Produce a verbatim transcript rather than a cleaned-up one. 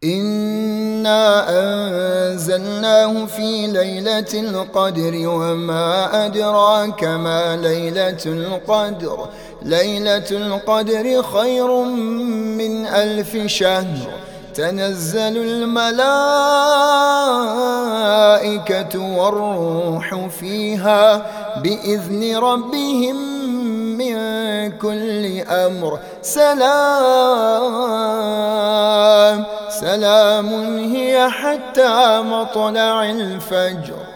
إنا أنزلناه في ليلة القدر وما أدراك ما ليلة القدر ليلة القدر خير من ألف شهر تنزل الملائكة والروح فيها بإذن ربهم من كل أمر سلام سلام هي حتى مطلع الفجر.